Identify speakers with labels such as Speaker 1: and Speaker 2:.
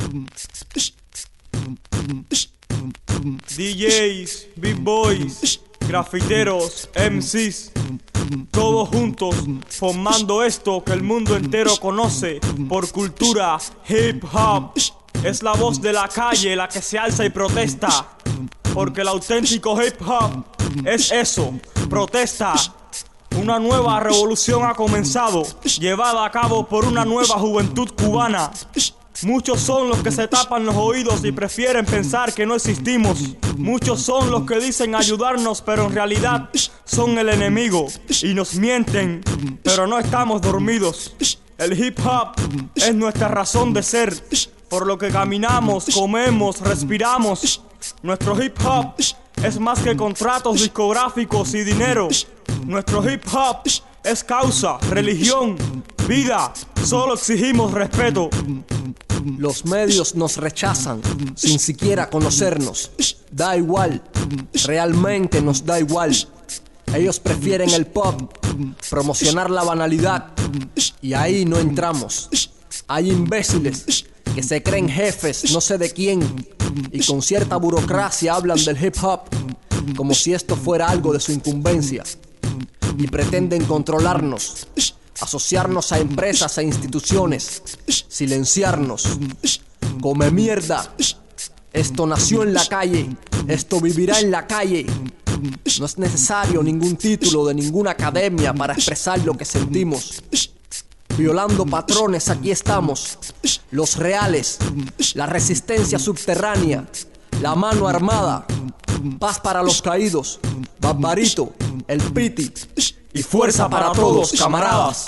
Speaker 1: DJs, Big Boys, grafiteros, MCs, todos juntos formando esto que el mundo entero conoce por cultura hip hop. Es la voz de la calle la que se alza y protesta, porque el auténtico hip hop es eso, protesta. Una nueva revolución ha comenzado, llevada a cabo por una nueva juventud cubana. Muchos son los que se tapan los oídos y prefieren pensar que no existimos. Muchos son los que dicen ayudarnos, pero en realidad son el enemigo y nos mienten, pero no estamos dormidos. El hip hop es nuestra razón de ser, por lo que caminamos, comemos, respiramos. Nuestro hip hop es más que contratos discográficos y dinero. Nuestro hip hop es causa, religión, vida. Solo exigimos respeto.
Speaker 2: Los medios nos rechazan sin siquiera conocernos. Da igual, realmente nos da igual. Ellos prefieren el pop, promocionar la banalidad, y ahí no entramos. Hay imbéciles que se creen jefes, no sé de quién, y con cierta burocracia hablan del hip hop como si esto fuera algo de su incumbencia, y pretenden controlarnos, asociarnos a empresas e instituciones, silenciarnos. Come mierda. Esto nació en la calle, esto vivirá en la calle. No es necesario ningún título de ninguna academia para expresar lo que sentimos. Violando patrones, aquí estamos, los reales, la resistencia subterránea, la mano armada, paz para los caídos, Barbarito, el Piti, y fuerza para todos, camaradas.